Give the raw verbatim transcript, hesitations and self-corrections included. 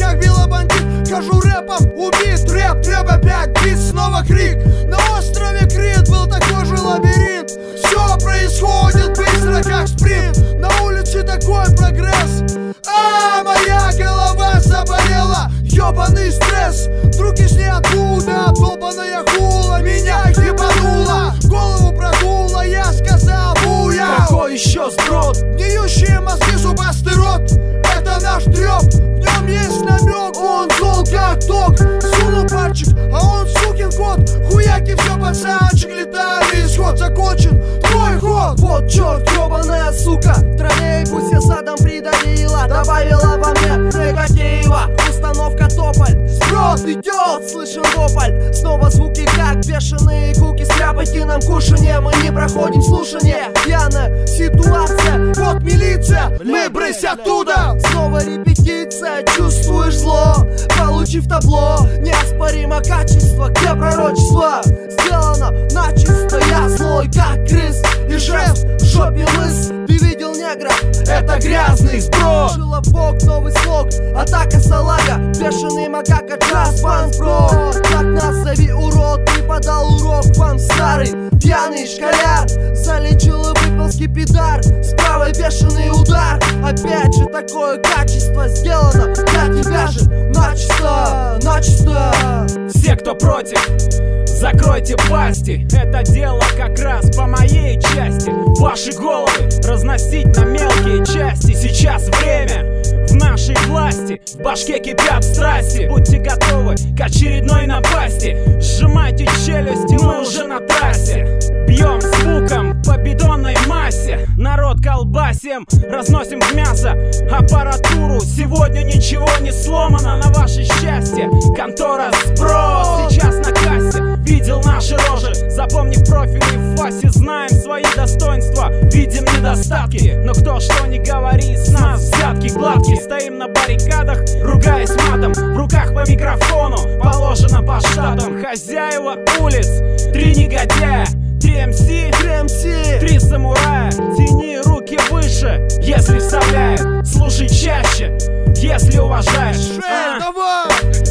как белобандит. Хожу рэпом, убит, рэп, рэп опять, бит, снова крик. На острове Крит был такой же лабиринт. Все происходит быстро, как спринт. На улице такой прогресс. А моя голова заболела, ёбаный стресс. Вдруг из ниоткуда долбаная хула меня ебанула, голову продула, я сказал буя. Какой еще сброд? Гниющие мозги, зубастый рот. Это наш трёп, в нем есть намек. Он зол как ток, сунул пальчик, а он сукин кот. Хуяки все пацанчик, летали, исход закончен, твой ход. Вот черт, ёбаная сука, в троллейбусе задом придавила, добавила во мне негатива. Установка тополь, сброд идет, слышен вопль. Снова звуки как бешеные куки. Стряпайте нам кушанье, мы не проходим слушание. Пьяная ситуация, вот милиция, мы брысь оттуда. Снова репетиция, чувствуешь зло, получив табло. Неоспоримо качество, где пророчество? Сделано начисто, я злой как крыс. И жест в жопе лыс. Ты видел негра? Это грязный сброд. Желобок, новый слог, атака салага. Бешеный макака, джаз, банк, бро. Так назови урод, преподал урок вам старый пьяный школяр. Залечил и выпил скипидар, справа бешеный удар. Опять же такое качество сделано для тебя же начисто, начисто. Все, кто против, закройте пасти. Это дело как раз по моей части. Ваши головы разносить на мелкие части. Сейчас время в нашей власти. В башке кипят страсти. Будьте готовы к очередной напасти. Сжимайте челюсти, мы уже на трассе. Бьем звуком по бетонной массе. Народ колбасим, разносим в мясо аппаратуру. Сегодня ничего не сломано, на ваше счастье. Контора сброс сейчас на кассе. Видел наши рожи, запомнив профили в фасе. Знаем свои достоинства, видим недостатки. Но кто что ни говори, с нас взятки гладкие. Стоим на баррикадах, ругаясь матом. В руках по микрофону, положено по штатам. Хозяева улиц, три негодяя, три эм си, три эм си, три самурая. Тяни руки выше, если вставляет. Слушай чаще, если уважаешь. Эй, давай!